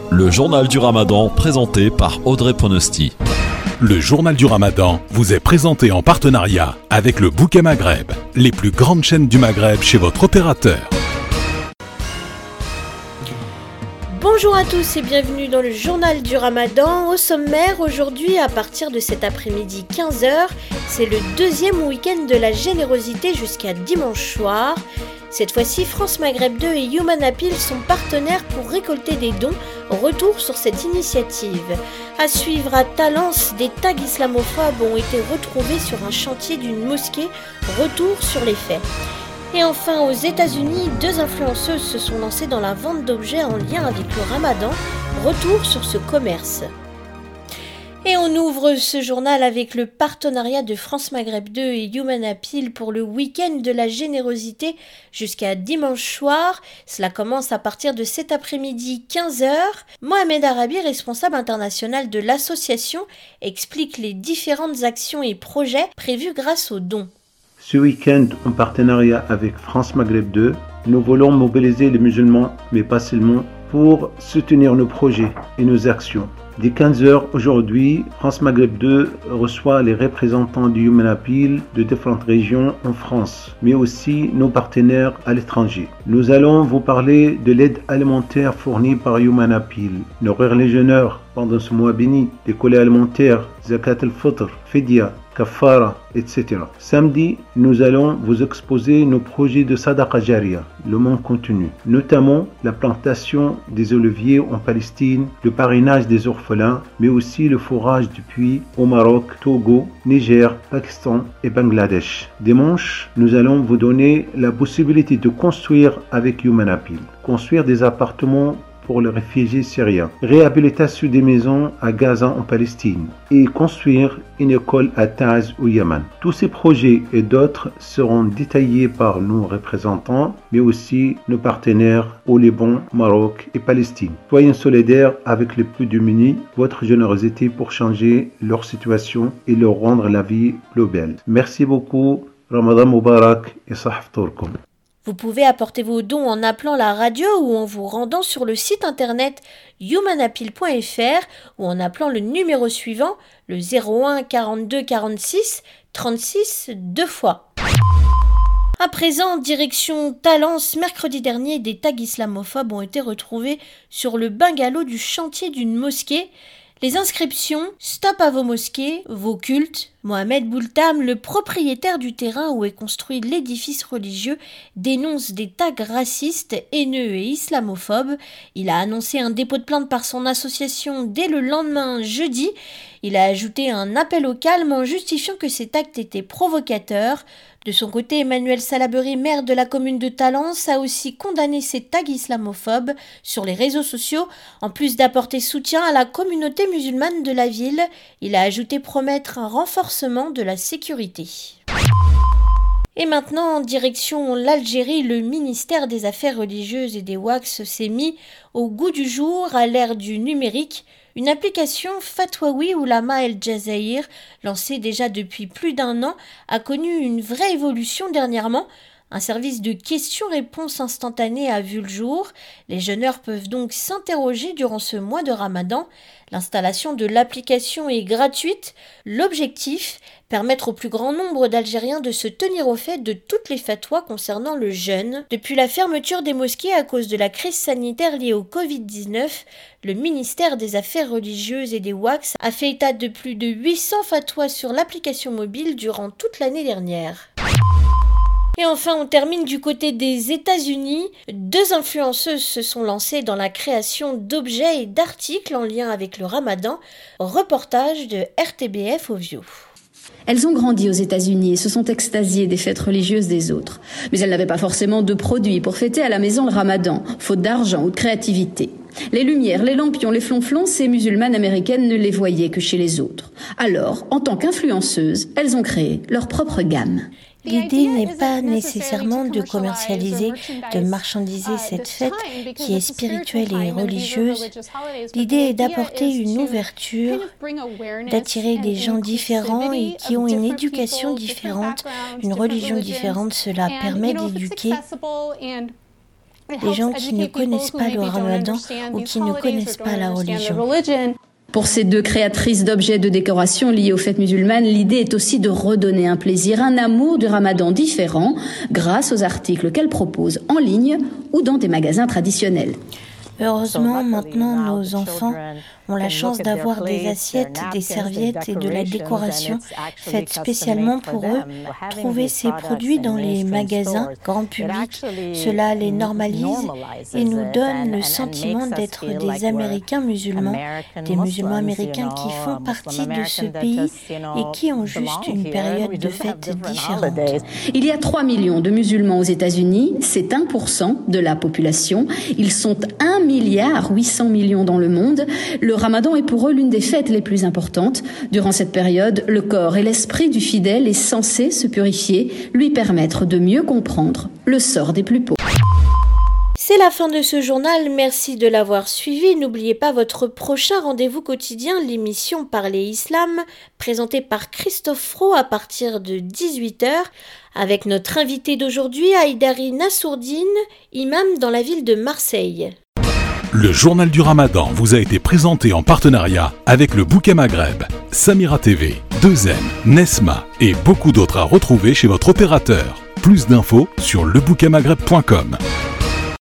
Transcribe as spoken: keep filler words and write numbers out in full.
Le journal du Ramadan présenté par Audrey Ponosti. Le journal du Ramadan vous est présenté en partenariat avec le Bouquet Maghreb, les plus grandes chaînes du Maghreb chez votre opérateur. Bonjour à tous et bienvenue dans le journal du Ramadan. Au sommaire, aujourd'hui à partir de cet après-midi quinze heures, c'est le deuxième week-end de la générosité jusqu'à dimanche soir. Cette fois-ci, France Maghreb deux et Human Appeal sont partenaires pour récolter des dons. Retour sur cette initiative. À suivre à Talence, des tags islamophobes ont été retrouvés sur un chantier d'une mosquée. Retour sur les faits. Et enfin, aux États-Unis, deux influenceuses se sont lancées dans la vente d'objets en lien avec le Ramadan. Retour sur ce commerce. Et on ouvre ce journal avec le partenariat de France Maghreb deux et Human Appeal pour le week-end de la générosité jusqu'à dimanche soir. Cela commence à partir de cet après-midi quinze heures. Mohamed Arabi, responsable international de l'association, explique les différentes actions et projets prévus grâce aux dons. Ce week-end, en partenariat avec France Maghreb deux, nous voulons mobiliser les musulmans, mais pas seulement, pour soutenir nos projets et nos actions. Dès quinze heures aujourd'hui, France Maghreb deux reçoit les représentants du Human Appeal de différentes régions en France, mais aussi nos partenaires à l'étranger. Nous allons vous parler de l'aide alimentaire fournie par Human Appeal, nos religionnaires pendant ce mois béni, les colis alimentaires, Zakat al-Fitr, Fidia, Kafara, et cetera. Samedi, nous allons vous exposer nos projets de Sadaqa Jariya, le monde continu, notamment la plantation des oliviers en Palestine, le parrainage des orphelins, mais aussi le forage du puits au Maroc, Togo, Niger, Pakistan et Bangladesh. Dimanche, nous allons vous donner la possibilité de construire avec Human Appeal, construire des appartements pour les réfugiés syriens, réhabilitation des maisons à Gaza en Palestine et construire une école à Taz au Yémen. Tous ces projets et d'autres seront détaillés par nos représentants, mais aussi nos partenaires au Liban, Maroc et Palestine. Soyez solidaires avec les plus démunis, votre générosité pour changer leur situation et leur rendre la vie plus belle. Merci beaucoup, Ramadan Mubarak et Sahaf Tourkoum. Vous pouvez apporter vos dons en appelant la radio ou en vous rendant sur le site internet human appeal point f r ou en appelant le numéro suivant, le zéro un quarante-deux quarante-six trente-six deux fois. À présent, direction Talence, mercredi dernier, des tags islamophobes ont été retrouvés sur le bungalow du chantier d'une mosquée. Les inscriptions « Stop à vos mosquées, vos cultes ». Mohamed Boultam, le propriétaire du terrain où est construit l'édifice religieux, dénonce des tags racistes, haineux et islamophobes. Il a annoncé un dépôt de plainte par son association dès le lendemain, jeudi. Il a ajouté un appel au calme en justifiant que cet acte était provocateur. De son côté, Emmanuel Salaberry, maire de la commune de Talence, a aussi condamné ces tags islamophobes sur les réseaux sociaux. En plus d'apporter soutien à la communauté musulmane de la ville, il a ajouté promettre un renforcement de la sécurité. Et maintenant, en direction l'Algérie, le ministère des Affaires religieuses et des Waqf s'est mis au goût du jour à l'ère du numérique. Une application Fatwawi Oulama El Jazaïr, lancée déjà depuis plus d'un an, a connu une vraie évolution dernièrement. Un service de questions-réponses instantanées a vu le jour. Les jeûneurs peuvent donc s'interroger durant ce mois de Ramadan. L'installation de l'application est gratuite. L'objectif, permettre au plus grand nombre d'Algériens de se tenir au fait de toutes les fatwas concernant le jeûne. Depuis la fermeture des mosquées à cause de la crise sanitaire liée au covid dix-neuf, le ministère des Affaires religieuses et des Waqf a fait état de plus de huit cents fatwas sur l'application mobile durant toute l'année dernière. Et enfin, on termine du côté des États-Unis. Deux influenceuses se sont lancées dans la création d'objets et d'articles en lien avec le Ramadan. Reportage de R T B F Ovio. Elles ont grandi aux États-Unis et se sont extasiées des fêtes religieuses des autres. Mais elles n'avaient pas forcément de produits pour fêter à la maison le Ramadan, faute d'argent ou de créativité. Les lumières, les lampions, les flonflons, ces musulmanes américaines ne les voyaient que chez les autres. Alors, en tant qu'influenceuses, elles ont créé leur propre gamme. L'idée n'est pas nécessairement de commercialiser, de marchandiser cette fête qui est spirituelle et religieuse. L'idée est d'apporter une ouverture, d'attirer des gens différents et qui ont une éducation différente, une religion différente. Cela permet d'éduquer les gens qui ne connaissent pas le Ramadan ou qui ne connaissent pas la religion. Pour ces deux créatrices d'objets de décoration liés aux fêtes musulmanes, l'idée est aussi de redonner un plaisir, un amour du Ramadan différent grâce aux articles qu'elles proposent en ligne ou dans des magasins traditionnels. Heureusement, maintenant, nos enfants ont la chance d'avoir des assiettes, des serviettes et de la décoration faite spécialement pour eux. Trouver ces produits dans les magasins grand public, cela les normalise et nous donne le sentiment d'être des Américains musulmans, des musulmans américains qui font partie de ce pays et qui ont juste une période de fête différente. Il y a trois millions de musulmans aux États-Unis, c'est un pour cent de la population. Ils sont un milliard huit cents millions dans le monde. Le Ramadan est pour eux l'une des fêtes les plus importantes. Durant cette période, le corps et l'esprit du fidèle est censé se purifier, lui permettre de mieux comprendre le sort des plus pauvres. C'est la fin de ce journal, merci de l'avoir suivi. N'oubliez pas votre prochain rendez-vous quotidien, l'émission Parler Islam, présentée par Christophe Fro à partir de dix-huit heures, avec notre invité d'aujourd'hui, Haïdari Nassourdine, imam dans la ville de Marseille. Le journal du Ramadan vous a été présenté en partenariat avec le Bouquet Maghreb, Samira T V, deux M, Nesma et beaucoup d'autres à retrouver chez votre opérateur. Plus d'infos sur le bouquet maghreb point com.